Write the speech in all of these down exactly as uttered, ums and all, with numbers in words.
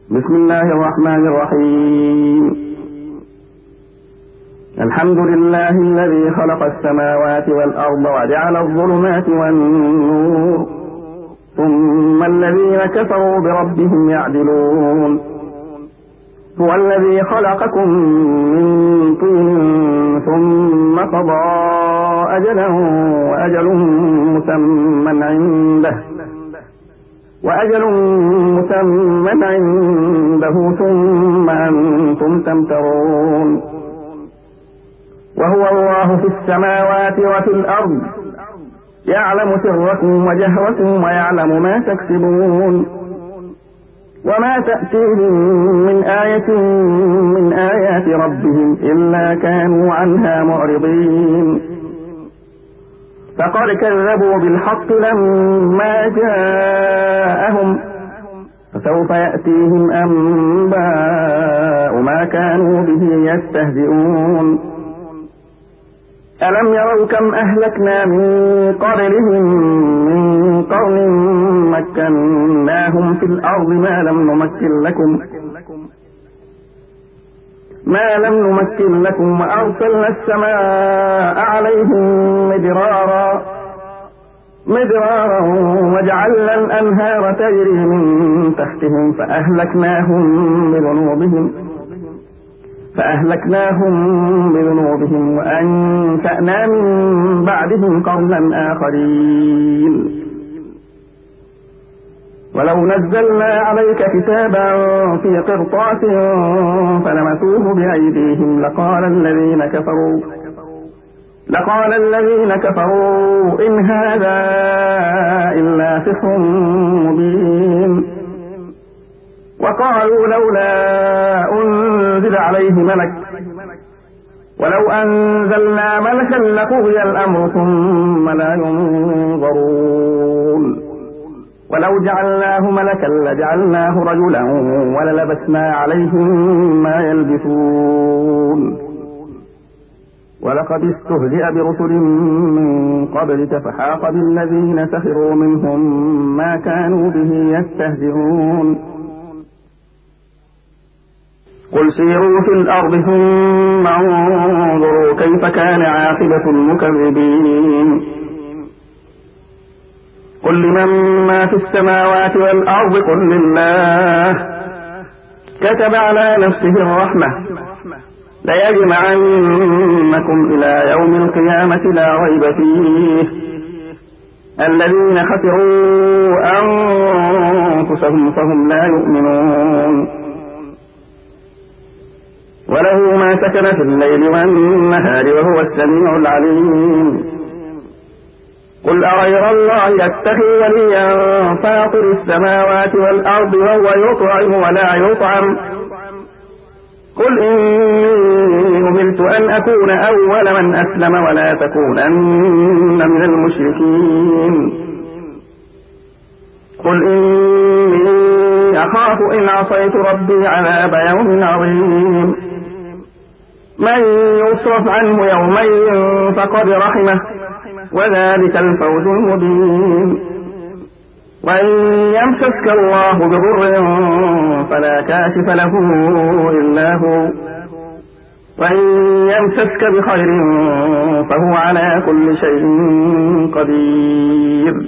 بسم الله الرحمن الرحيم. الحمد لله الذي خلق السماوات والأرض وجعل الظلمات والنور ثم الذين كفروا بربهم يعدلون. هو الذي خلقكم من طين ثم قضى أجلا وأجل مسمى عنده وأجل مسمى عنده ثم أنتم تمترون. وهو الله في السماوات وفي الأرض يعلم سركم وجهركم ويعلم ما تكسبون. وما تأتيهم من آية من آيات ربهم إلا كانوا عنها معرضين. فقد كذبوا بالحق لما جاءهم فسوف يأتيهم أنباء ما كانوا به يستهزئون. ألم يروا كم أهلكنا من قبلهم من قرن مكناهم في الأرض ما لم نمكن لكم ما لم نمكن لكم وأرسلنا السماء عليهم مدرارا مدرارا وجعلنا الأنهار تجري من تحتهم فأهلكناهم بذنوبهم فأهلكناهم بذنوبهم وأنشأنا من بعدهم قرنا آخرين. ولو نزلنا عليك كتابا في قرطاس فلمسوه بأيديهم لقال الذين كفروا لقال الذين كفروا إن هذا إلا سحر مبين. وقالوا لولا أنزل عليه ملك ولو أنزلنا ملكا لقضي الأمر ثم لا ينظرون. ولو جعلناه ملكا لجعلناه رجلا وللبسنا عليهم ما يلبسون. ولقد استهزئ برسل من قبلك فحاق بالذين سخروا منهم ما كانوا به يستهزئون. قل سيروا في الأرض ثم انظروا كيف كان عاقبة المكذبين. قل لمن ما في السماوات والأرض قل لله كتب على نفسه الرحمة ليجمعنكم إلى يوم القيامة لا ريب فيه الذين خسروا أنفسهم فهم لا يؤمنون. وله ما سكن في الليل والنهار وهو السميع العليم. قل أغير الله يتخذ وليا فاطر السماوات والأرض وهو يطعم ولا يطعم. قل إني أمرت أن أكون أول من أسلم ولا تكونن من المشركين. قل إني أخاف إن عصيت ربي عذاب يوم عظيم. من يصرف عنه يومئذ فقد رحمه وذلك الفوز المبين. وإن يمسسك الله بضر فلا كاشف له إلا هو وإن يمسسك بخير فهو على كل شيء قدير.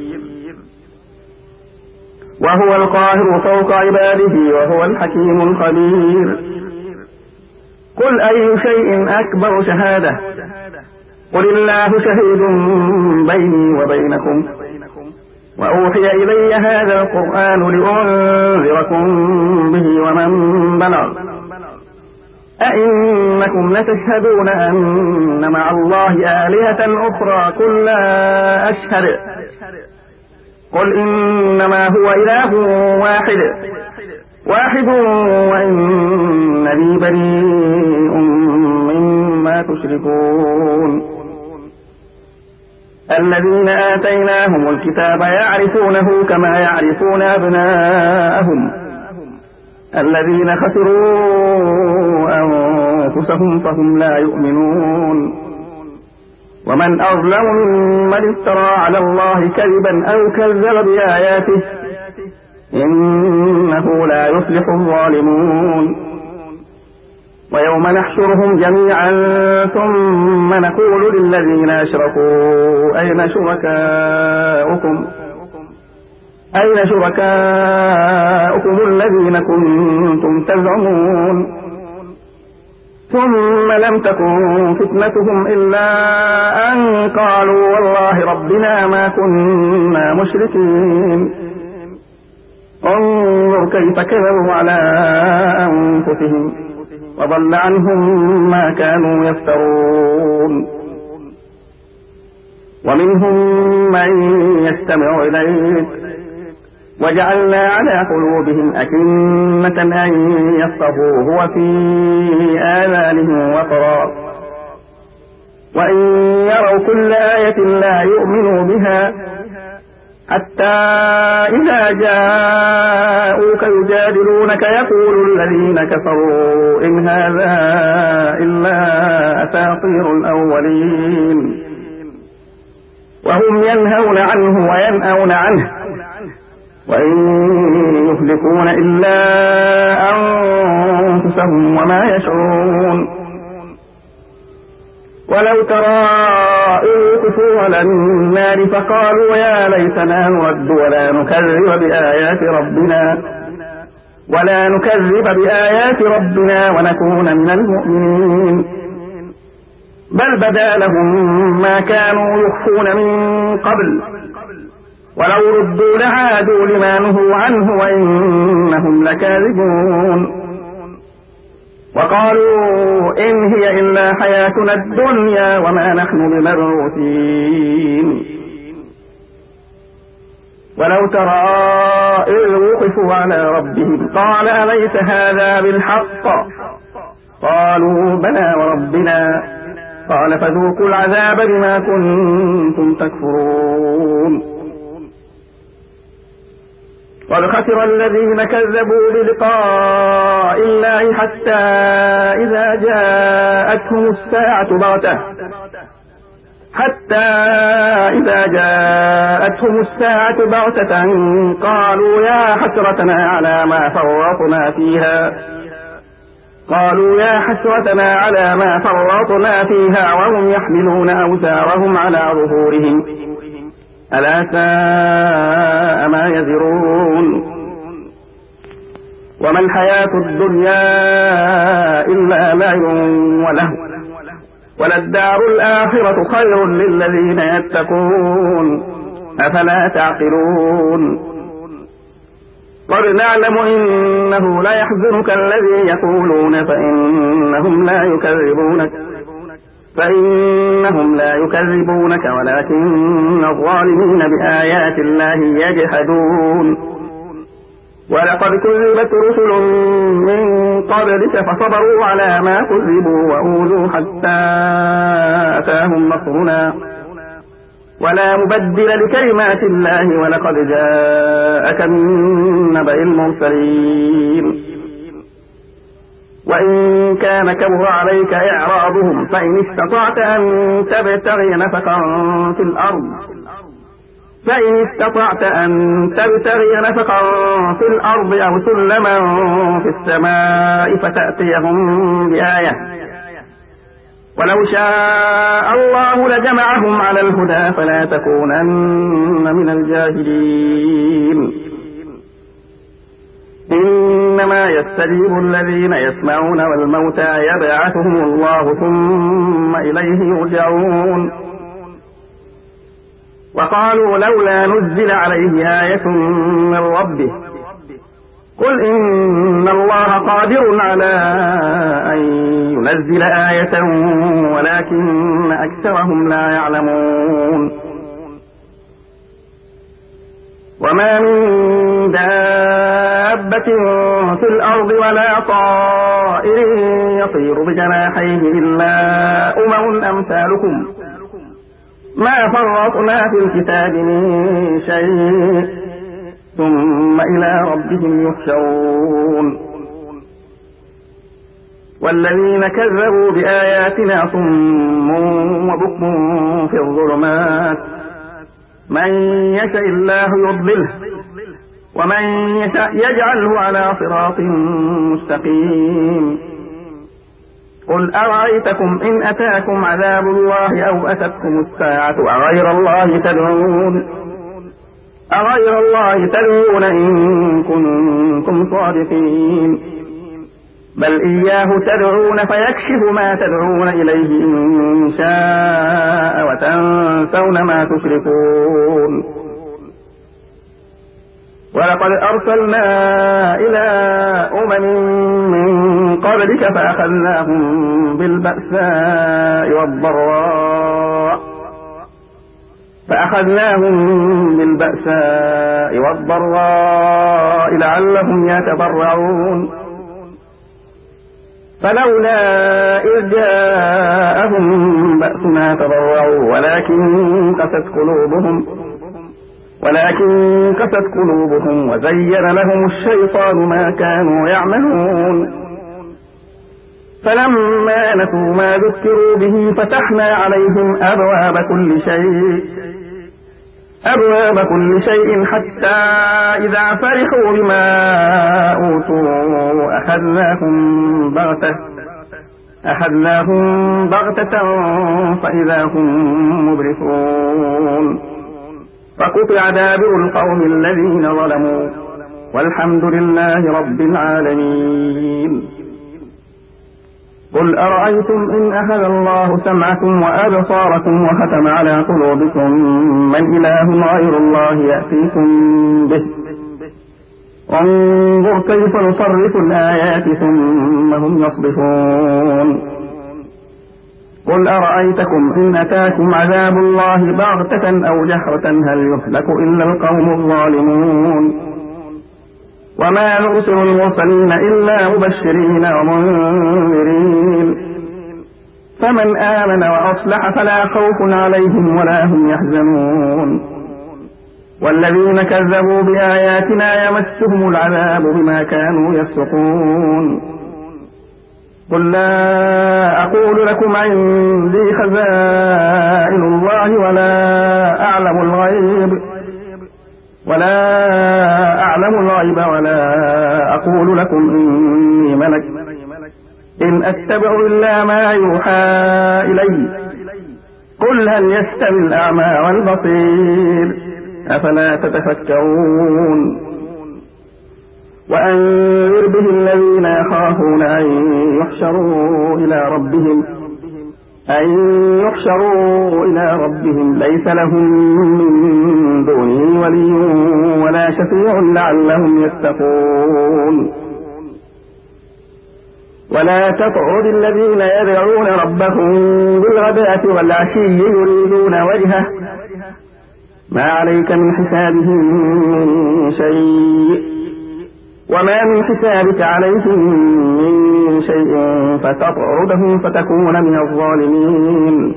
وهو القاهر فوق عباده وهو الحكيم الخبير. قل أي شيء أكبر شهادة قل الله شهيد بيني وبينكم وأوحي إلي هذا القرآن لأنذركم به ومن بلغ أئنكم لتشهدون أن مع الله آلهة أخرى قل لا أشهد قل إنما هو إله واحد واحد وإنني بريء مما تشركون. الذين آتيناهم الكتاب يعرفونه كما يعرفون أبناءهم الذين خسروا أنفسهم فهم لا يؤمنون. ومن أظلم ممن افترى على الله كذبا أو كذب بآياته إنه لا يفلح الظالمون ويوم نحشرهم جميعا ثم نقول للذين أشركوا أين شركاؤكم أين شركاؤكم الذين كنتم تزعمون ثم لم تكن فتنتهم إلا أن قالوا والله ربنا ما كنا مشركين انظر كيف كذبوا على أنفسهم وضل عنهم ما كانوا يفترون ومنهم من يستمع إليك وجعلنا على قلوبهم أكنة أن يفقهوه وفي آذانهم وقرا وإن يروا كل آية لا يؤمنوا بها حتى إذا جاءوك يجادلونك يقول الذين كفروا إن هذا إلا أساطير الأولين وهم ينهون عنه وينأون عنه وإن يهلكون إلا أنفسهم وما يشعرون ولو ترى إذ وقفوا على النار فقالوا يا ليتنا نرد ولا نكذب بآيات ربنا ولا نكذب بآيات ربنا ونكون من المؤمنين بل بدا لهم ما كانوا يخفون من قبل ولو ردوا لعادوا لما نهوا عنه وإنهم لكاذبون وقالوا إن هي إلا حياتنا الدنيا وما نحن بمبعوثين ولو ترى إذ وقفوا على ربهم قال أليس هذا بالحق قالوا بلى وربنا قال فذوقوا العذاب بما كنتم تكفرون قد خسر الذين كذبوا بلقاء الله حتى إذا جاءتهم الساعة بغتة حتى إذا جاءتهم الساعة بغتة قالوا يا حسرتنا على ما فرطنا فيها قالوا يا حسرتنا على ما فرطنا فيها وهم يحملون أوزارهم على ظهورهم ألا ساء ما يزرون وما الحياة الدنيا إلا لعب ولهو وللدار الآخرة خير للذين يتقون أفلا تعقلون قد نعلم إنه لا يحزنك الذي يقولون فإنهم لا يكذبونك فإنهم لا يكذبونك ولكن الظالمين بآيات الله يجحدون ولقد كذبت رسل من قبلك فصبروا على ما كذبوا وأوذوا حتى أتاهم نصرنا ولا مبدل لكلمات الله ولقد جاءك من نبأ المرسلين وإن كان كبر عليك إعراضهم فإن استطعت أن تبتغي نفقا في الأرض فإن استطعت أن تبتغي نفقا في الأرض أو سلما في السماء فتأتيهم بآية ولو شاء الله لجمعهم على الهدى فلا تكونن من الجاهلين إنما يستجيب الذين يسمعون والموتى يبعثهم الله ثم إليه يرجعون وقالوا لولا نزل عليه آية من ربه قل إن الله قادر على أن ينزل آية ولكن أكثرهم لا يعلمون وما من دابة في الأرض ولا طائر يطير بجناحيه إلا أمم أمثالكم ما فرطنا في الكتاب من شيء ثم إلى ربهم يحشرون والذين كذبوا بآياتنا صم وبكم في الظلمات من يشاء الله يضلله ومن يشاء يجعله على صراط مستقيم. قل أرأيتكم إن أتاكم عذاب الله أو أتتكم الساعة أغير الله تدعون أغير الله تدعون إن كنتم صادقين بل إياه تدعون فيكشف ما تدعون إليه إن شاء وتنسون ما تشركون. ولقد أرسلنا إلى أمم من قبلك فأخذناهم بالبأساء والضراء فأخذناهم بالبأساء والضراء لعلهم يتضرعون فلولا إذ جاءهم بأسنا تضرعوا ولكن قست قلوبهم ولكن قست قلوبهم وزين لهم الشيطان ما كانوا يعملون فلما نسوا ما ذكروا به فتحنا عليهم أبواب كل شيء أبواب كل شيء حتى إذا فرحوا بما أوتوا أخذناهم بغتة أخذناهم بغتة فإذا هم مبلسون فقطع دابر القوم الذين ظلموا والحمد لله رب العالمين. قل أرأيتم إن أخذ الله سمعكم وأبصاركم وختم على قلوبكم من إله غير الله يأتيكم به انظر كيف نصرف الآيات ثم هم يصدفون. قل أرأيتكم إن أتاكم عذاب الله بغتة أو جهرة هل يهلك إلا القوم الظالمون وما نرسل المرسلين إلا مبشرين ومنذرين فمن آمن وأصلح فلا خوف عليهم ولا هم يحزنون والذين كذبوا بآياتنا يمسهم العذاب بما كانوا يفسقون. قل لا أقول لكم عندي خزائن الله ولا أعلم الغيب ولا أعلم الغيب ولا أقول لكم إني ملك إن أتبع إلا ما يوحى إلي قل هل يستوي الأعمى والبصير أفلا تتفكرون. وأنذر به الذين يخافون أن يحشروا إلى ربهم أن يحشروا إلى ربهم ليس لهم من دونه ولي ولا شفيع لعلهم يتقون. ولا تطعد الذين يدعون ربهم بالغداة والعشي يريدون وجهه ما عليك من حسابهم من شيء وما من حسابك عليهم من شيء فتطردهم فتكون من الظالمين.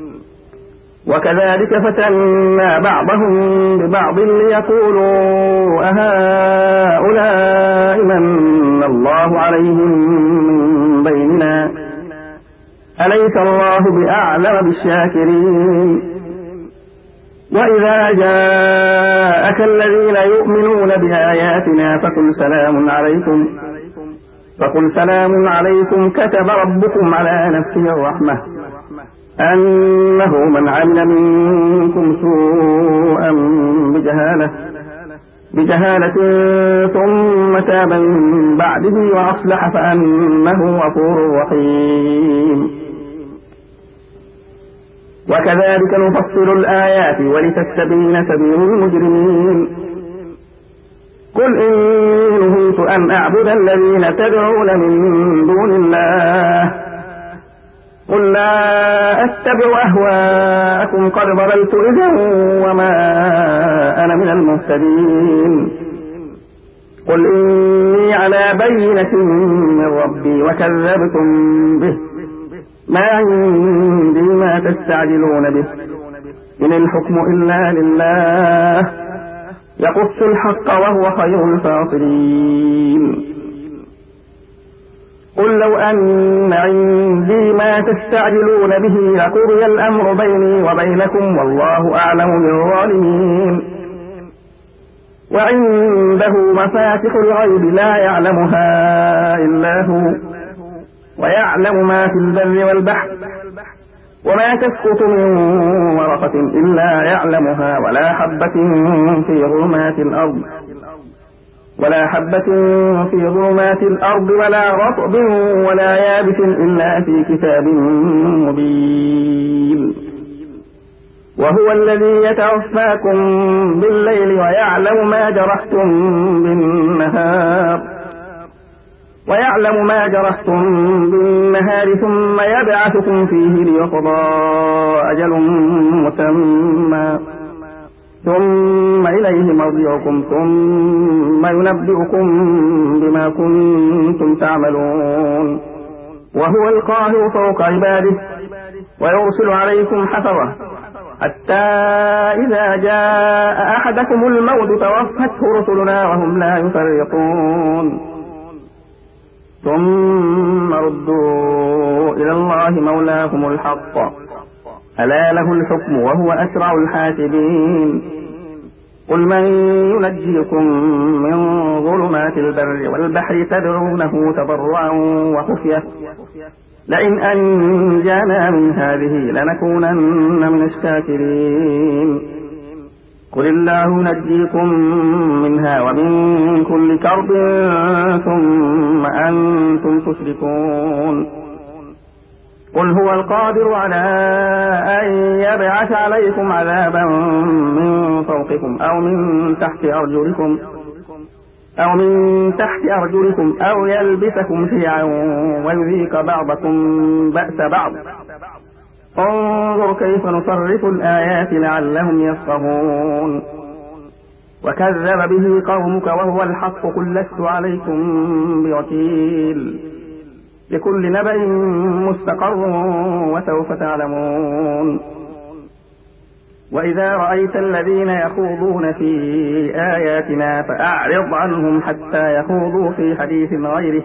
وكذلك فتنا بعضهم ببعض ليقولوا أهؤلاء من الله عليهم من بيننا أليس الله بأعلم بالشاكرين. وإذا جاءك الذين يؤمنون بآياتنا فقل سلام عليكم فقل سلام عليكم كتب ربكم على نفسه الرحمة أنه من عمل منكم سوءا بجهالة بجهالة ثم تاب من بعده وأصلح فأنه غفور رحيم. وكذلك نفصل الآيات ولتستبين سبيل المجرمين. قل إني نهيت أن أعبد الذين تدعون من دون الله قل لا أتبع أهواءكم قد ضللت إذا وما أنا من المهتدين. قل إني على بينة من ربي وكذبتم به ما عندي ما تستعجلون به إن الحكم إلا لله يقص الحق وهو خير الفاصلين. قل لو أن عندي ما تستعجلون به لقضي الأمر بيني وبينكم والله أعلم بالظالمين. وعنده مفاتح الغيب لا يعلمها إلا هو ويعلم ما في البر والبحر وما تسقط من ورقة إلا يعلمها ولا حبة في ظلمات الأرض ولا حبة في ظلمات الأرض ولا رطب ولا يابس إلا في كتاب مبين. وهو الذي يتوفاكم بالليل ويعلم ما جرحتم بالنهار ويعلم ما جرحتم بالنهار ثم يبعثكم فيه ليقضى أجل مسمى ثم إليه مرجعكم ثم ينبئكم بما كنتم تعملون. وهو القاهر فوق عباده ويرسل عليكم حفظة حتى إذا جاء أحدكم الموت توفته رسلنا وهم لا يفرطون ثم ردوا إلى الله مولاهم الحق ألا له الحكم وهو أسرع الحاسبين. قل من ينجيكم من ظلمات البر والبحر تدعونه تضرعا وخفية لئن أنجانا من هذه لنكونن من الشاكرين. قل الله ينجيكم منها ومن كل كرب ثم أنتم تشركون. قل هو القادر على أن يبعث عليكم عذابا من فوقكم أو من تحت أرجلكم أو من تحت أرجلكم أو يلبسكم شيعا ويذيق بعضكم بأس بعض. انظر كيف نصرف الآيات لعلهم يفقهون. وكذب به قومك وهو الحق قل لست عليكم بوكيل لكل نبأ مستقر وسوف تعلمون. وإذا رأيت الذين يخوضون في آياتنا فأعرض عنهم حتى يخوضوا في حديث غيره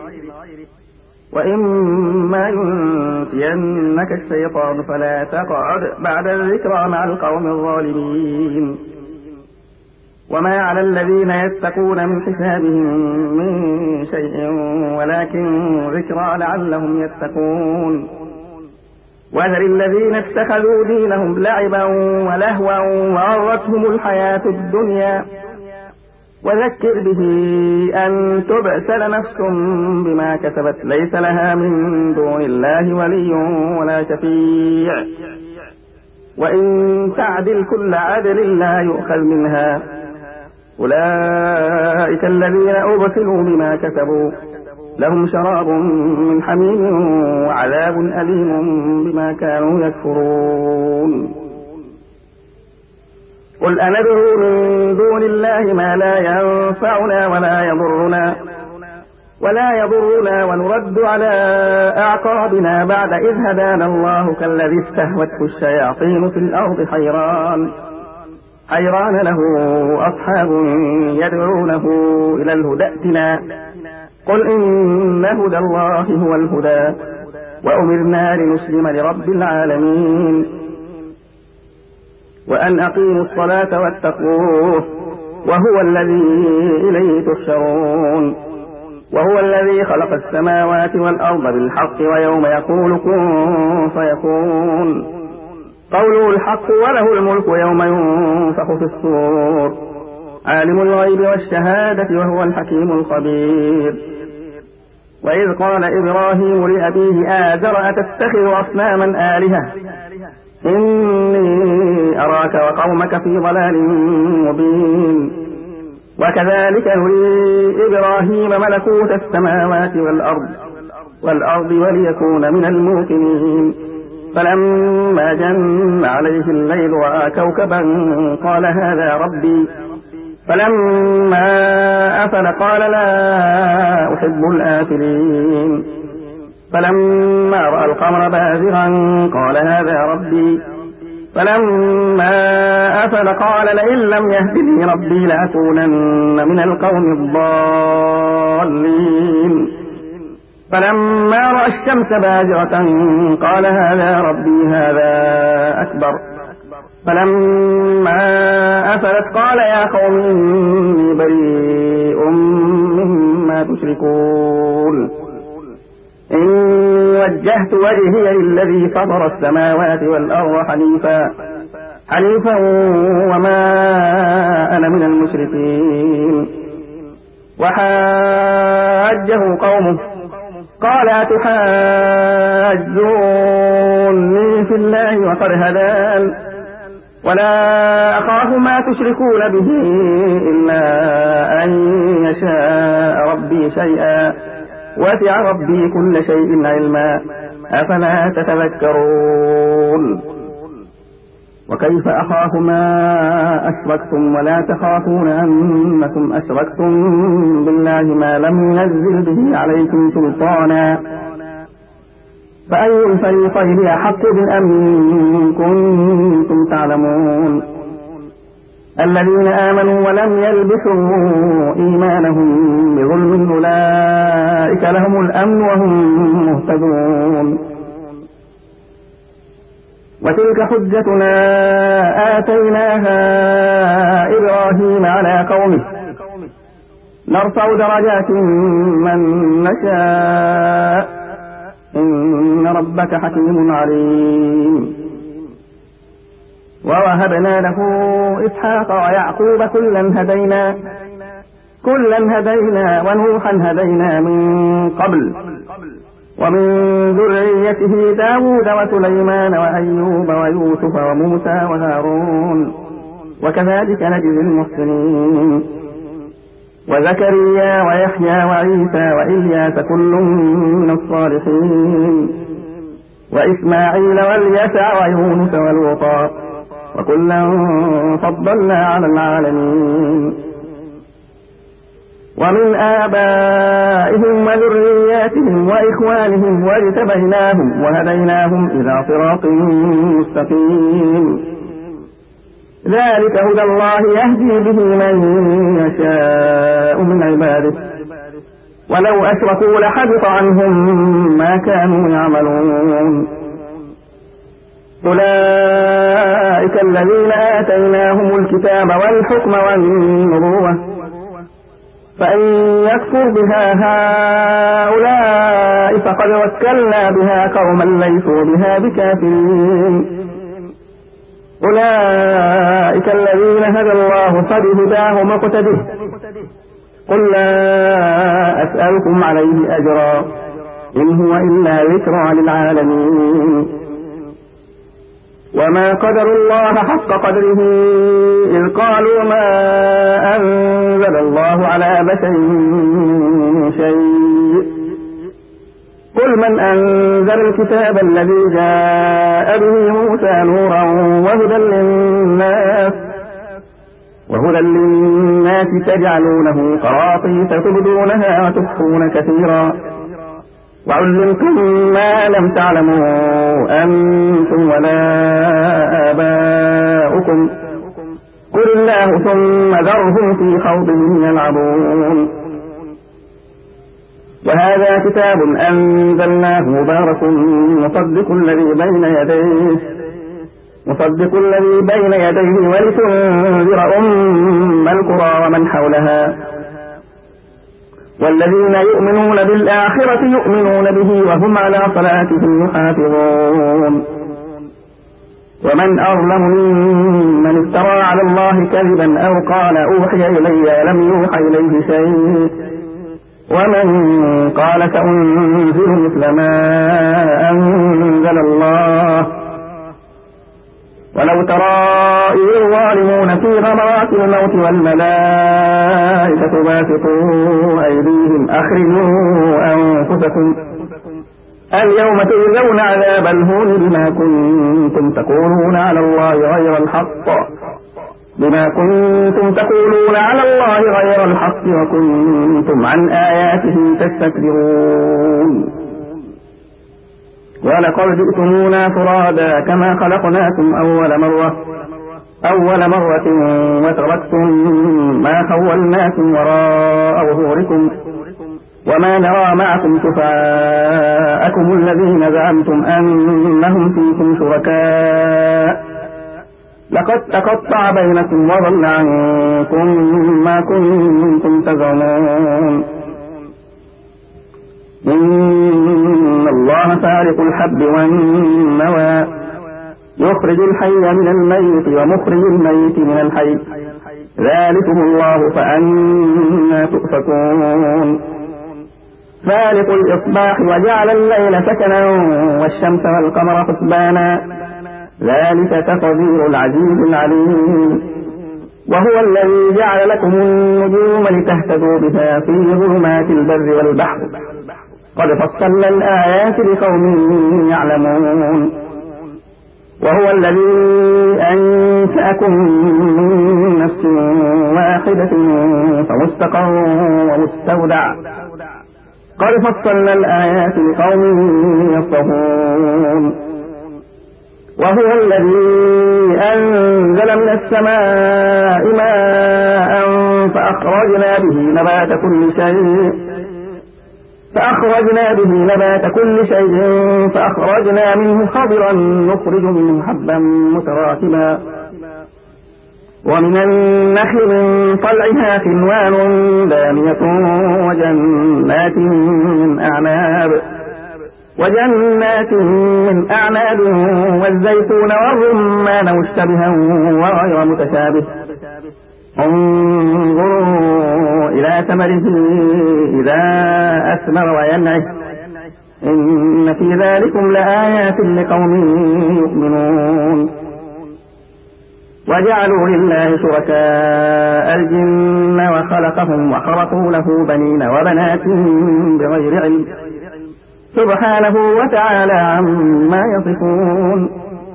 وإما ينسينك الشيطان فلا تقعد بعد الذكرى مع القوم الظالمين. وما على الذين يتقون من حسابهم من شيء ولكن ذكرى لعلهم يتقون. وذر الذين اتخذوا دينهم لعبا ولهوا وغرتهم الحياة الدنيا وذكر به أن تبسل نفس بما كسبت ليس لها من دون الله ولي ولا شفيع وإن تعدل كل عدل لا يؤخذ منها. أولئك الذين أبسلوا بما كسبوا لهم شراب من حميم وعذاب أليم بما كانوا يكفرون. قل أندعو من دون الله ما لا ينفعنا ولا يضرنا ولا يضرنا ونرد على أعقابنا بعد إذ هدانا الله كالذي استهوته الشياطين في الأرض حيران حيران له أصحاب يدعونه إلى الهدى ائتنا قل إن هدى الله هو الهدى وأمرنا لنسلم لرب العالمين وأن أقيموا الصلاة واتقوه وهو الذي إليه تحشرون. وهو الذي خلق السماوات والأرض بالحق ويوم يقول كن فيكون قوله الحق وله الملك يوم ينفخ في الصور عالم الغيب والشهادة وهو الحكيم الخبير. وإذ قال إبراهيم لأبيه آزر أتتخذ أصناما آلهة إني أراك وقومك في ضلال مبين. وكذلك نري إبراهيم ملكوت السماوات والأرض والأرض وليكون من الموقنين. فلما جن عليه الليل رأى كوكبا قال هذا ربي فلما أفل قال لا أحب الآفلين. فلما رأى القمر بازغا قال هذا ربي فلما أفل قال لئن لم يهدني ربي لأكونن من القوم الضالين. فلما رأى الشمس بازغة قال هذا ربي هذا أكبر فلما أفلت قال يا قوم إني بريء مما تشركون إني وجهت وجهي للذي فطر السماوات والأرض حنيفا حنيفا وما أنا من المشركين وحاجه قومه قال أتحاجوني في الله وقد هدان ولا أخاف ما تشركون به إلا أن يشاء ربي شيئا وسع ربي كل شيء علما أفلا تتذكرون وكيف أخاف ما أشركتم ولا تخافون أنكم أشركتم بالله ما لم ينزل به عليكم سلطانا فأي الفريقين أحق بالأمن كنتم تعلمون الذين آمنوا ولم يلبسوا إيمانهم بظلم أولئك لهم الأمن وهم مهتدون وتلك حجتنا آتيناها إبراهيم على قومه نرفع درجات من نشاء إن ربك حكيم عليم ووهبنا له إسحاق ويعقوب كلا هدينا كلا هدينا ونوحا هدينا من قبل ومن ذريته داود وسليمان وأيوب ويوسف وموسى وهارون وكذلك نجزي المحسنين وزكريا ويحيى وعيسى وإلياس كل من الصالحين وإسماعيل واليسع ويونس ولوطا وكلا فضلنا على العالمين ومن آبائهم وذرياتهم وإخوانهم واجتبيناهم وهديناهم إلى صراط مستقيم ذلك هدى الله يهدي به من يشاء من عباده ولو أشركوا لحبط عنهم ما كانوا يعملون أولئك الذين آتيناهم الكتاب والحكم والنبوة فإن يكفر بها هؤلاء فقد وكلنا بها قوما ليسوا بها بكافرين أولئك الذين هدى الله فبهداه مقتده قل لا أسألكم عليه أجرا إن هو إلا ذكرى للعالمين وما قدروا الله حق قدره إذ قالوا ما أنزل الله على بشر من شيء قل من أنزل الكتاب الذي جاء به موسى نورا وهدى للناس وهدى للناس تجعلونه قراطيس تبدونها وتخفون كثيرا وعلمتم ما لم تعلموا أنتم ولا آباؤكم قل الله ثم ذرهم في خوضهم يلعبون وهذا كتاب أنزلناه مبارك مصدق الذي بين يديه مصدق الذي بين يديه ولتنذر أم القرى ومن حولها والذين يؤمنون بالآخرة يؤمنون به وهم على صلاتهم يحافظون ومن أظلم ممن افترى على الله كذبا أو قال أوحي إلي لم يوحى إليه شيء ومن قال سأنزل مثل ما أنزل الله ولو ترى إذ الظالمون في غمرات الموت والملائكة باسطوا أيديهم أخرجوا أنفسكم اليوم تجزون عذاب الهون بما كنتم تقولون على الله غير الحق بما كنتم تقولون على الله غير الحق وكنتم عن آياته تستكبرون ولقد جئتمونا فرادا كما خلقناكم أول مرة أول مرة وتركتم ما خولناكم وراء ظهوركم وما نرى معكم شفعاءكم الذين زعمتم أنهم فيكم شركاء لقد تقطع بينكم وضل عنكم ما كنتم تزعمون إن الله فارق الحب والنوى يخرج الحي من الميت ومخرج الميت من الحي ذلكم الله فأنا تؤفكون فالق الإصباح وجعل الليل سكنا والشمس والقمر حسبانا ذلك تقدير العزيز العليم وهو الذي جعل لكم النجوم لتهتدوا بها في ظلمات البر والبحر قد فصلنا الآيات لقوم يعلمون وهو الذي أنشأكم من نفس واحدة فمستقر ومستودع قد فصلنا الآيات لقوم يفقهون وهو الذي أنزل من السماء ماء فأخرجنا به نبات كل شيء فأخرجنا به نبات كل شيء فأخرجنا منه خضرا نخرج منه حبا متراكبا ومن النخل من طلعها قنوان دانية وجنات من أعناب وجنات من أعناب والزيتون والرمان مشتبها وغير متشابه انظروا إلى ثمره إذا أثمر وينعه إن في ذلكم لآيات لقوم يؤمنون وجعلوا لله شركاء الجن وخلقهم وخرقوا له بنين وبنات بغير علم سبحانه وتعالى عما يصفون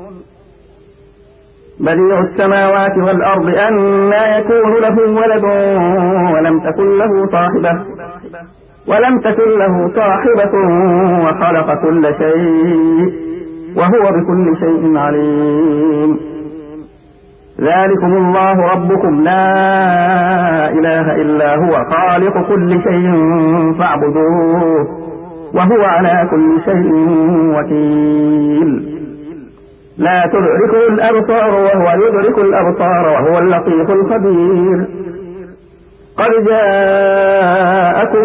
بديع السماوات والأرض أنى يكون له ولد ولم تكن له صاحبة ولم تكن له صاحبة وخلق كل شيء وهو بكل شيء عليم ذلكم الله ربكم لا إله إلا هو خالق كل شيء فاعبدوه وهو على كل شيء وكيل لا تدركه الأبصار وهو يدرك الأبصار وهو اللطيف الخبير قد جاءكم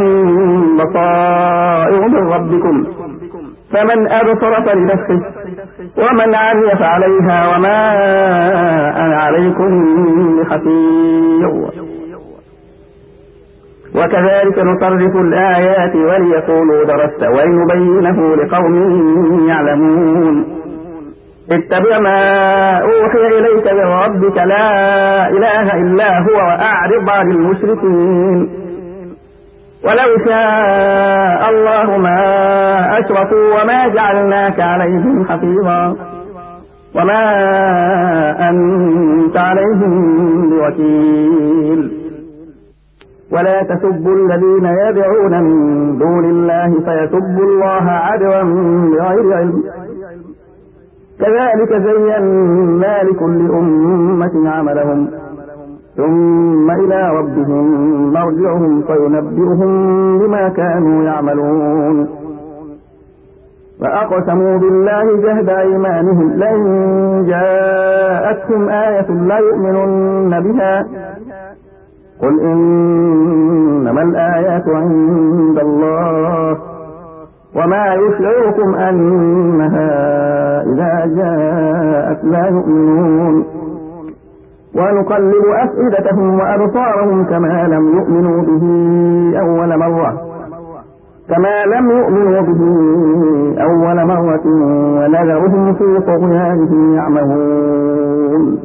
بصائر من ربكم فمن أبصر فلنفسه ومن عمي فعليها وما أنا عليكم بحفيظ وكذلك نصرف الآيات وليقولوا درست ولنبينه لقوم يعلمون اتبع ما أوحي إليك من ربك لا إله إلا هو وأعرض عن المشركين ولو شاء الله ما أشركوا وما جعلناك عليهم حفيظا وما أنت عليهم بوكيل ولا تسبوا الذين يدعون من دون الله فيسبوا الله عدوا بغير علم كذلك زينا لكل أمة عملهم ثم إلى ربهم مرجعهم فينبئهم بما كانوا يعملون فأقسموا بالله جهد أيمانهم لئن جاءتهم آية لا يؤمنن بها قل إنما الآيات عند الله وما يشعركم أنها إذا جاءت لا يؤمنون ونقلب أفئدتهم وأبصارهم كما لم يؤمنوا به أول مرة كما لم يؤمنوا به أول مرة ونذرهم في طغيانهم يعمهون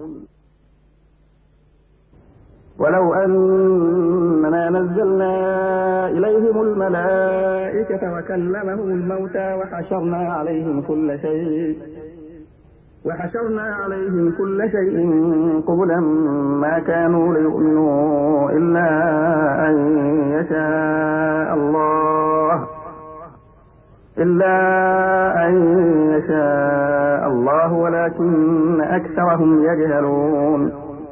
ولو أننا نزلنا إليهم الملائكة وكلمهم الموتى وحشرنا عليهم كل شيء وحشرنا عليهم كل شيء قبلا ما كانوا ليؤمنوا إلا أن يشاء الله إلا أن يشاء الله ولكن أكثرهم يجهلون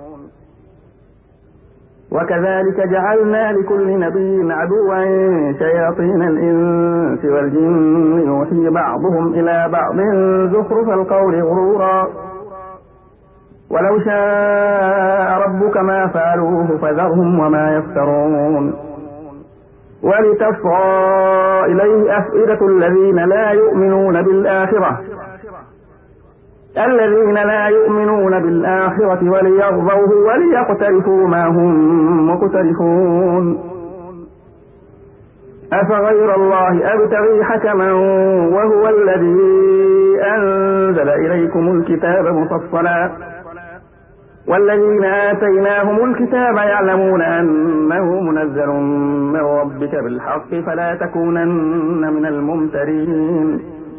وكذلك جعلنا لكل نبي عدوا شياطين الإنس والجن يوحي بعضهم إلى بعض زخرف القول غرورا ولو شاء ربك ما فعلوه فذرهم وما يفترون ولتصغى إليه أفئدة الذين لا يؤمنون بالآخرة الذين لا يؤمنون بالآخرة وليرضوه وليقترفوا ما هم مقترفون أفغير الله أبتغي حكما وهو الذي أنزل إليكم الكتاب مفصلا والذين آتيناهم الكتاب يعلمون أنه منزل من ربك بالحق فلا تكونن من الممترين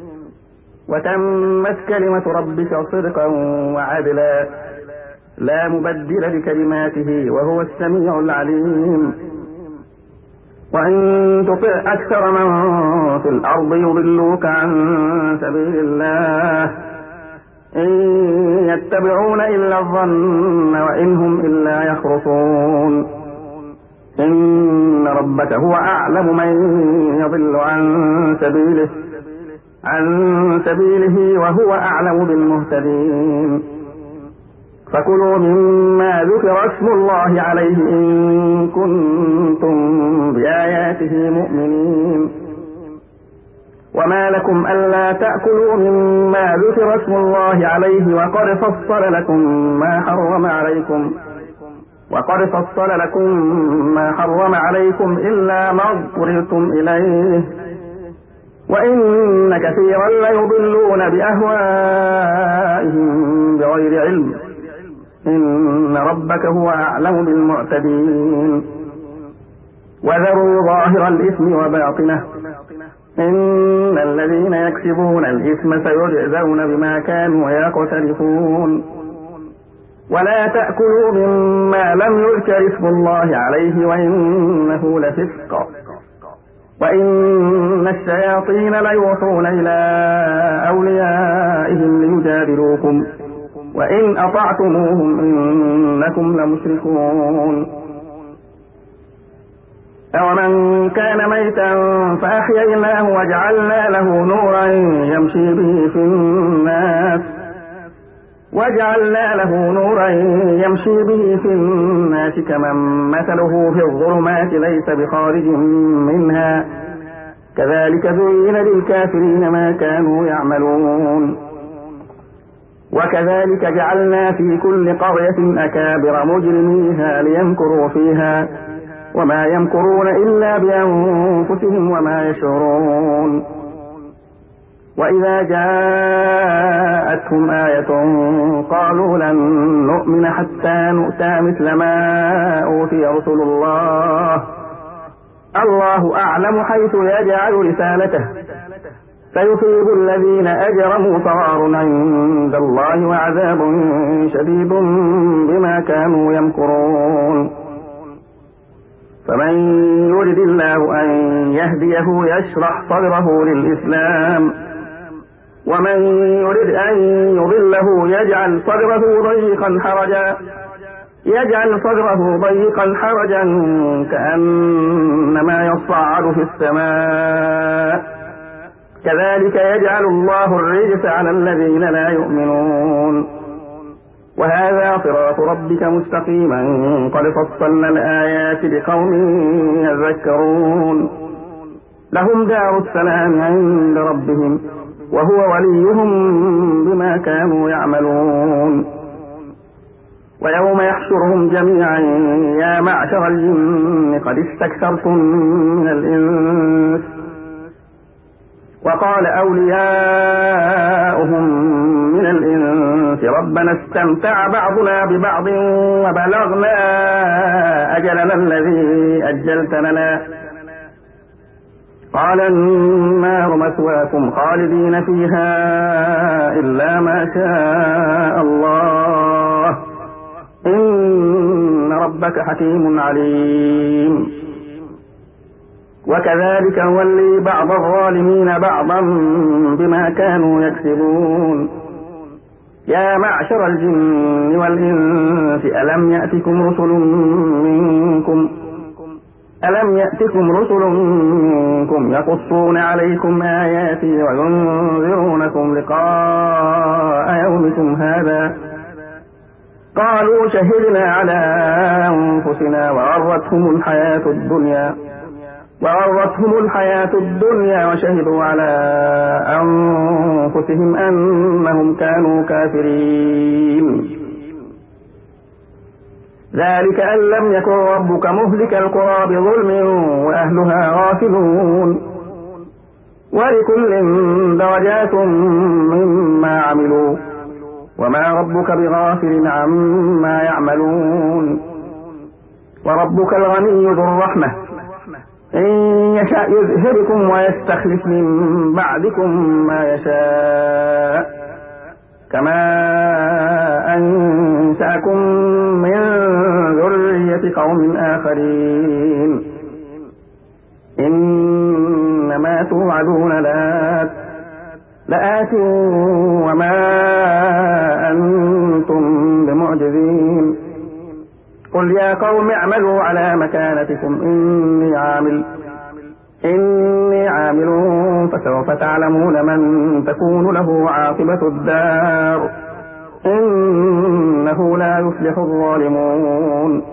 وتمت كلمة ربك صدقا وعدلا لا مبدل لكلماته وهو السميع العليم وإن تطع أكثر من في الأرض يضلوك عن سبيل الله إن يتبعون إلا الظن وإن هم إلا يخرصون إن ربك هو أعلم من يضل عن سبيله عن سبيله وهو أعلم بالمهتدين فكلوا مما ذكر اسم الله عليه إن كنتم بآياته مؤمنين وما لكم ألا تأكلوا مما ذكر اسم الله عليه وقد فصل لكم ما حرم عليكم وقد فصل لكم ما حرم عليكم إلا ما اضطررتم إليه وإن كثيرا ليضلون بأهوائهم بغير علم إن ربك هو أعلم بالمعتدين وذروا ظاهر الإثم وباطنه إن الذين يكسبون الإثم سيجزون بما كانوا يقترفون ولا تأكلوا مما لم يذكر اسم الله عليه وإنه لفسق وإن الشياطين ليوحون إلى أوليائهم ليجادلوكم وإن أطعتموهم إنكم لمشركون أومن كان ميتا فأحييناه وجعلنا له نورا يمشي به في الناس وجعلنا له نورا يمشي به في الناس كمن مثله في الظلمات ليس بخارج منها كذلك زين للكافرين ما كانوا يعملون وكذلك جعلنا في كل قرية أكابر مجرميها ليمكروا فيها وما يمكرون إلا بأنفسهم وما يشعرون وإذا جاءتهم آية قالوا لن نؤمن حتى نؤتى مثل ما أوتي رسل الله الله أعلم حيث يجعل رسالته سيصيب الذين أجرموا صغار عند الله وعذاب شديد بما كانوا يمكرون فمن يرد الله أن يهديه يشرح صدره للإسلام ومن يرد أن يضله يجعل صدره ضيقا حرجا يجعل صدره ضيقا حرجا كأنما يصعد في السماء كذلك يجعل الله الرجس على الذين لا يؤمنون وهذا صراط ربك مستقيما قد فصلنا الآيات لقوم يذكرون لهم دار السلام عند ربهم وهو وليهم بما كانوا يعملون ويوم يحشرهم جميعا يا معشر الجن قد استكثرتم من الإنس وقال أولياؤهم من الإنس ربنا استمتع بعضنا ببعض وبلغنا أجلنا الذي أجلت لنا قال النار مثواكم خالدين فيها إلا ما شاء الله إن ربك حكيم عليم وكذلك نولي بعض الظالمين بعضا بما كانوا يكسبون يا معشر الجن والإنس ألم يأتكم رسل منكم ألم يأتكم رسل منكم يقصون عليكم آياتي وينذرونكم لقاء يومكم هذا قالوا شهدنا على أنفسنا وغرتهم الحياة الدنيا وغرتهم الحياة الدنيا وشهدوا على أنفسهم أنهم كانوا كافرين. ذلك أن لم يكن ربك مهلك القرى بظلم وأهلها غافلون ولكل درجات مما عملوا وما ربك بغافل عما يعملون. وربك الغني ذو الرحمة إن يشاء يذهبكم ويستخلف من بعدكم ما يشاء كما أنشأكم من ذرية قوم آخرين إنما توعدون لآت لآت وما أنتم بمعجزين. قل يا قوم اعملوا على مكانتكم إني عامل إني عامل فسوف تعلمون من تكون له عاقبة الدار إنه لا يفلح الظالمون.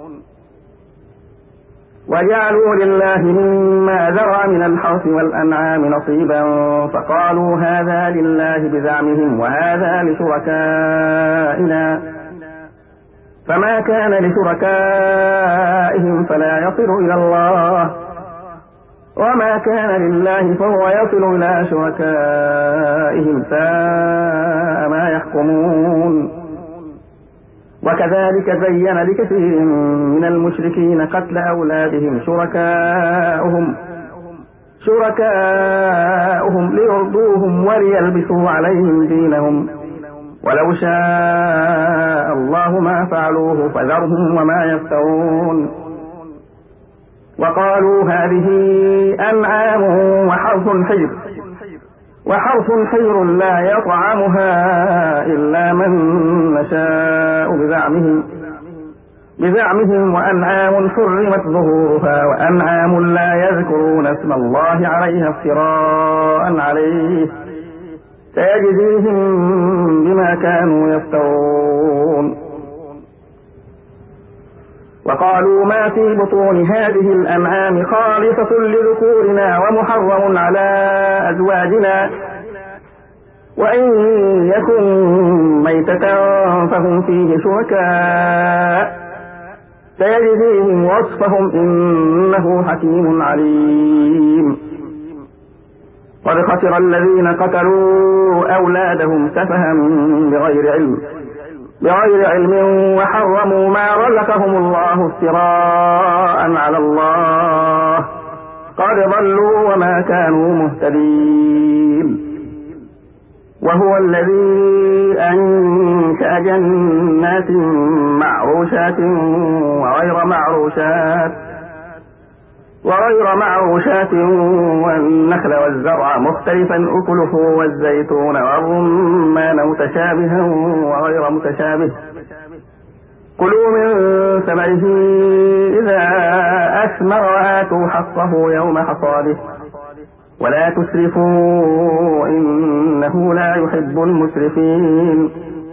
وجعلوا لله مما ذرأ من الحرث والأنعام نصيبا فقالوا هذا لله بزعمهم وهذا لشركائنا فما كان لشركائهم فلا يصل إلى الله وما كان لله فهو يصل إلى شركائهم ساء ما يحكمون. وكذلك زين لكثير من المشركين قتل أولادهم شركاؤهم شركاؤهم ليرضوهم وليلبسوا عليهم دينهم ولو شاء الله ما فعلوه فذرهم وما يفترون. وقالوا هذه أنعام وحرث حجر وحرث حجر لا يطعمها إلا من نشاء بزعمهم بزعمهم وأنعام حرمت ظهورها وأنعام لا يذكرون اسم الله عليها افتراء عليه سيجزيهم بما كانوا يفترون. وقالوا ما في بطون هذه الأنعام خالصة لذكورنا ومحرم على أزواجنا وإن يكن ميتة فهم فيه شركاء سيجزيهم وصفهم إنه حكيم عليم. قد خسر الذين قتلوا أولادهم سفها بغير علم بغير علم وحرموا ما رزقهم الله افتراء على الله قد ضلوا وما كانوا مهتدين. وهو الذي أنشأ جنات معروشات وغير معروشات وغير معروشات والنخل والزرع مختلفا أكله والزيتون والرمان متشابها وغير متشابه كلوا من ثمره إذا أثمر وآتوا حقه يوم حصاده ولا تسرفوا إنه لا يحب المسرفين.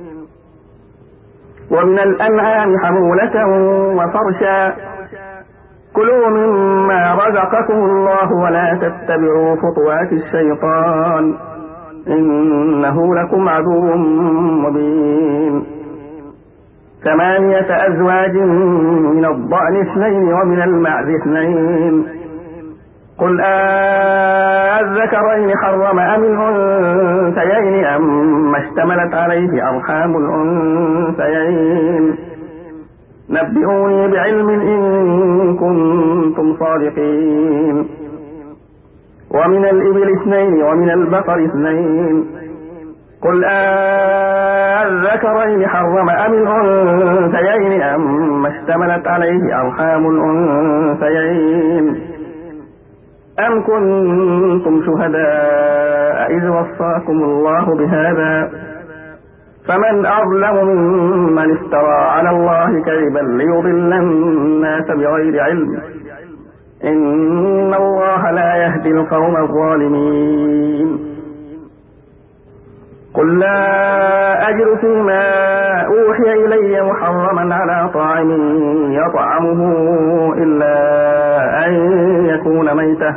ومن الأنعام حمولة وفرشا كلوا مما رزقكم الله ولا تتبعوا خطوات الشيطان إنه لكم عدو مبين. ثمانية أزواج من الضأن اثنين ومن المعز اثنين قل أذكرين حرم أم الأنثيين أم اشتملت عليه أرحام الأنثيين نبئوني بعلم إن كنتم صادقين. ومن الإبل اثنين ومن البقر اثنين قل أذكرين حرم أم الأنثيين أم اشتملت عليه أرحام الأنثيين أم كنتم شهداء إذ وصاكم الله بهذا فمن أظلم ممن افترى على الله كذبا ليضل الناس بغير علم إن الله لا يهدي القوم الظالمين. قل لا أجد فيما أوحي إلي محرما على طاعم يطعمه إلا أن يكون ميتة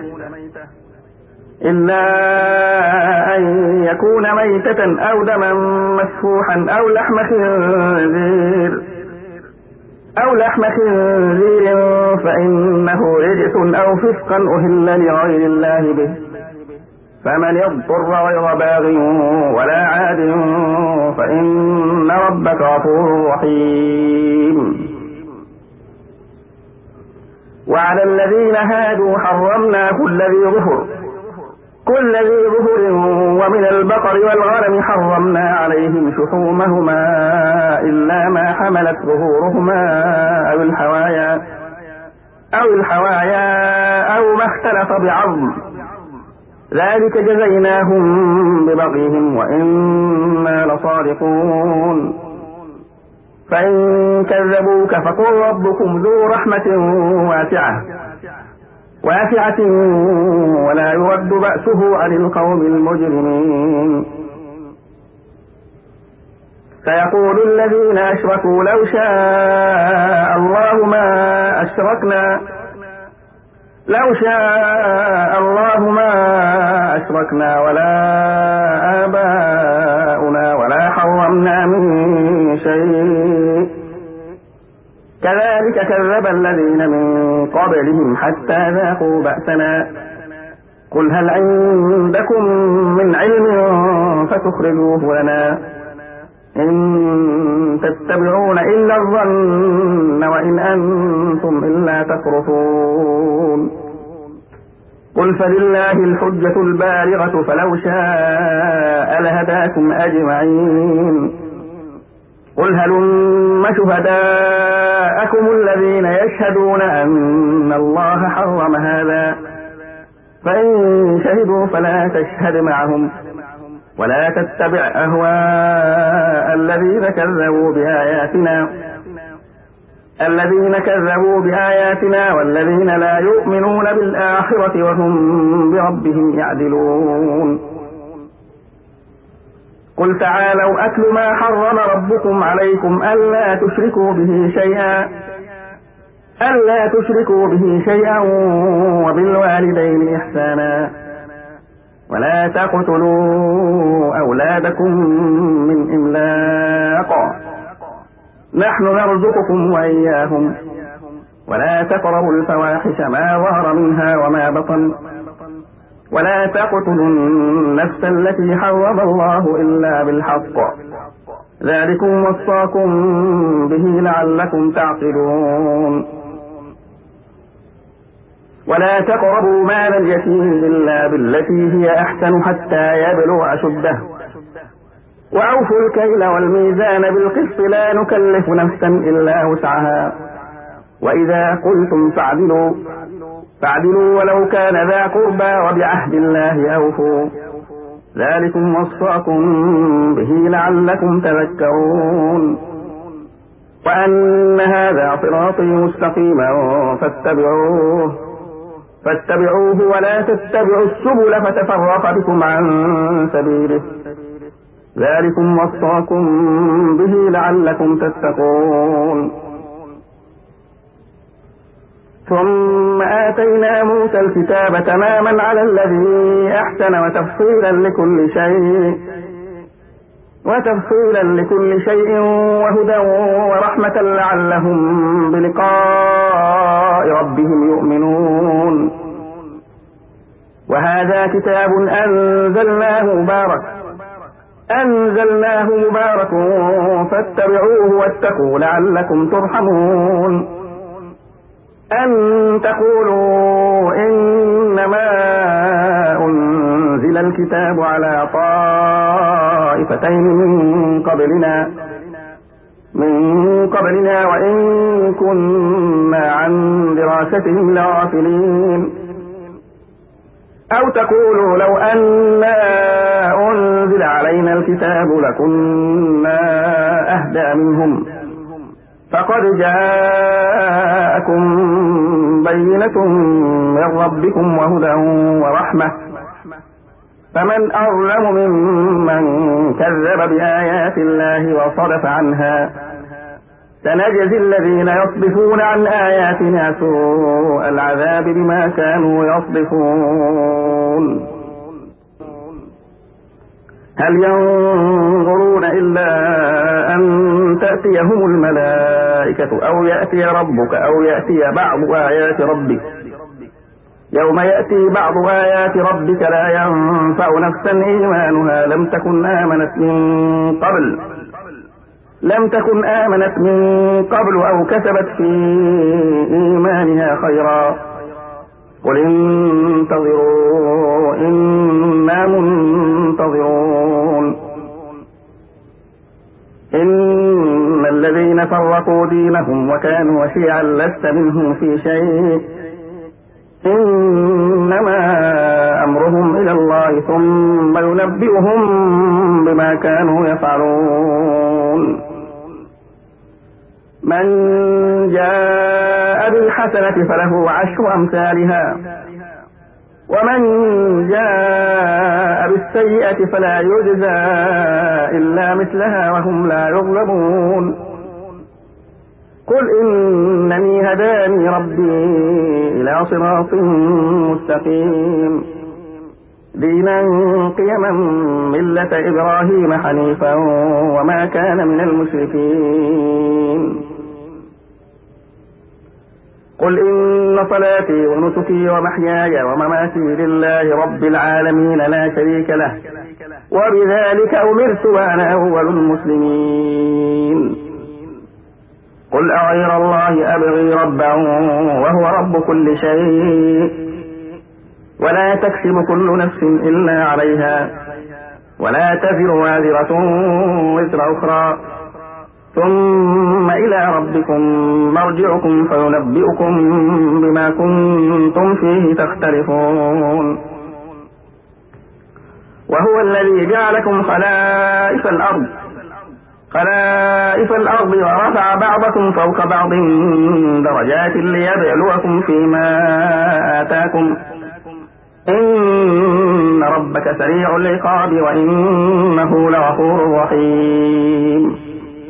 إلا أن يكون ميتة أو دما مسفوحا أو لحم خنزير أو لحم خنزير فإنه رجس أو فسقا أهل لغير الله به فمن يضطر غير باغ ولا عاد فإن ربك غفور رحيم. وعلى الذين هادوا حرمنا كل ذي ظفر كل ذي ظفر ومن البقر والغنم حرمنا عليهم شحومهما إلا ما حملت ظهورهما أو الحوايا أو الحوايا أو ما اختلط بعظم ذلك جزيناهم ببغيهم وإنا لصادقون. فإن كذبوك فقل ربكم ذو رحمة واسعة واسعة ولا يرد بأسه عن القوم المجرمين. سيقول الذين أشركوا لو شاء الله ما أشركنا لو شاء الله ما أشركنا ولا آباؤنا ولا حرمنا من شيء كذلك كذب الذين من قبلهم حتى ذاقوا بأسنا قل هل عندكم من علم فتخرجوه لنا إن تتبعون إلا الظن وإن أنتم إلا تخرصون. قل فلله الحجة البالغة فلو شاء لهداكم أجمعين. قل هلم شهداءكم الذين يشهدون أن الله حرم هذا فإن شهدوا فلا تشهد معهم ولا تتبع أهواء الذين كذبوا بآياتنا الذين كذبوا بآياتنا والذين لا يؤمنون بالآخرة وهم بربهم يعدلون. قل تعالوا أتل ما حرم ربكم عليكم ألا تشركوا به شيئا ألا تشركوا به شيئا وبالوالدين إحسانا ولا تقتلوا أولادكم من إملاق نحن نرزقكم وإياهم ولا تقربوا الفواحش ما ظهر منها وما بطن ولا تقتلوا النفس التي حرم الله إلا بالحق ذلكم وصاكم به لعلكم تعقلون. ولا تقربوا مال اليتيم إلا بالتي هي أحسن حتى يبلغ أشده وأوفوا الكيل والميزان بالقسط لا نكلف نفسا إلا وسعها وإذا قلتم فاعدلوا فاعدلوا ولو كان ذا قربى وبعهد الله أوفوا ذلكم وصاكم به لعلكم تذكرون. وأن هذا صراطي مستقيما فاتبعوه فاتبعوه ولا تتبعوا السبل فتفرق بكم عن سبيله ذلكم وصاكم به لعلكم تتقون. ثم آتينا موسى الكتاب تماما على الذي أحسن وتفصيلا لكل شيء وتفصيلا لكل شيء وهدى ورحمة لعلهم بلقاء ربهم يؤمنون. وهذا كتاب أنزلناه مبارك أنزلناه مبارك فاتبعوه واتقوا لعلكم ترحمون. أن تقولوا إنما أنزل الكتاب على طائفتين من قبلنا من قبلنا وإن كنا عن دراستهم لغافلين. أو تقولوا لو أنا أنزل علينا الكتاب لكنا أهدى منهم فقد جاءكم بينة من ربكم وهدى ورحمة فمن أظلم ممن كذب بآيات الله وصدف عنها سنجزي الذين يصدفون عن آياتنا سوء العذاب بما كانوا يصدفون هل ينظرون إلا أن تأتيهم الملائكة أو يأتي ربك أو يأتي بعض آيات ربك يوم يأتي بعض آيات ربك لا ينفع نفسا إيمانها لم تكن آمنت من قبل لم تكن آمنت من قبل أو كسبت في إيمانها خيرا قل انتظروا إنا منتظرون إن الذين فرقوا دينهم وكانوا شيعا لست منهم في شيء إنما أمرهم إلى الله ثم ينبئهم بما كانوا يفعلون من جاء بالحسنة فله عشر أمثالها ومن جاء بالسيئة فلا يجزى إلا مثلها وهم لا يظلمون قل إنني هداني ربي إلى صراط مستقيم دينا قيما ملة إبراهيم حنيفا وما كان من المشركين قل إن صلاتي ونسكي ومحياي ومماتي لله رب العالمين لا شريك له وبذلك أمرت وأنا أول المسلمين قل أغير الله أبغي ربا وهو رب كل شيء ولا تكسب كل نفس إلا عليها ولا تزر وازرة وزر أخرى ثم إلى ربكم مرجعكم فينبئكم بما كنتم فيه تختلفون وهو الذي جعلكم خلائف الأرض خلائف الأرض ورفع بعضكم فوق بعض درجات ليبلوكم فيما آتاكم إن ربك سريع العقاب وإنه لغفور رحيم